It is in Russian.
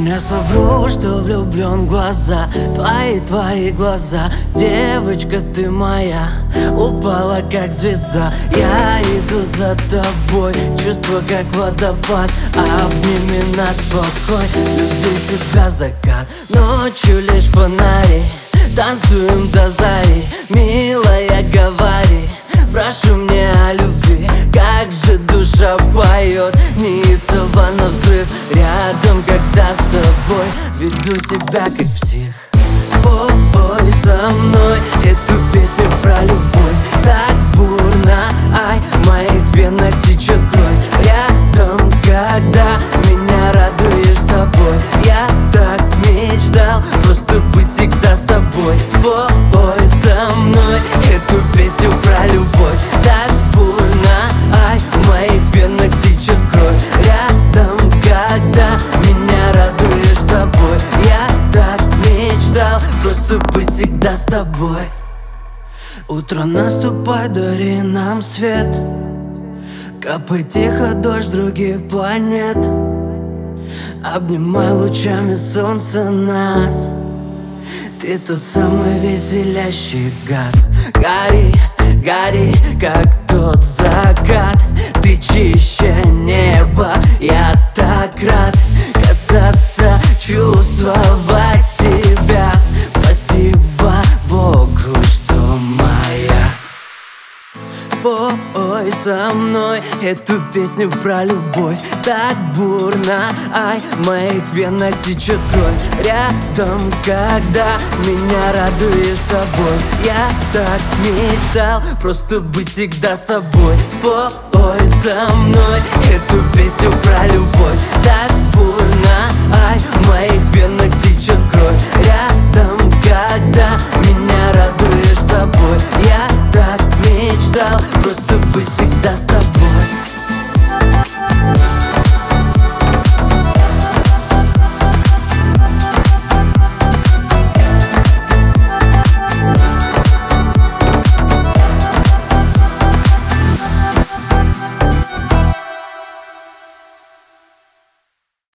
не совру, что влюблен в глаза твои глаза. Девочка, ты моя, упала как звезда. Я иду за тобой, чувство как водопад. Обними нас покой, люблю себя закат. Ночью лишь фонари, танцуем до зари. Милая, говори, прошу мне о любви. Как же душа поет, неистово навзрыв. Рядом, когда с тобой, веду себя как псих. Спой со мной эту песню про любовь. Так бурно, ай, в моих венах течет кровь. Рядом, когда меня радуешь собой. Я так мечтал просто быть всегда с тобой. Спой со мной эту песню про любовь. Так бурно, ай, в моих венах течет кровь. Рядом, когда меня радуешь собой. Я так мечтал просто быть всегда с тобой. Утро наступает, дари нам свет. Капает тихо дождь других планет. Обнимай лучами солнца нас. Ты тот самый веселящий газ. Гори, гори, как тот закат. Ты чище неба, я так рад касаться, чувствовать тебя. Спасибо Богу, что моя. Спой со мной эту песню про любовь. Так бурно, ай, в моих венах течет кровь. Рядом, когда меня радуешь собой. Я так мечтал просто быть всегда с тобой. Спой со мной эту песню про любовь. Так бурно, ай, в моих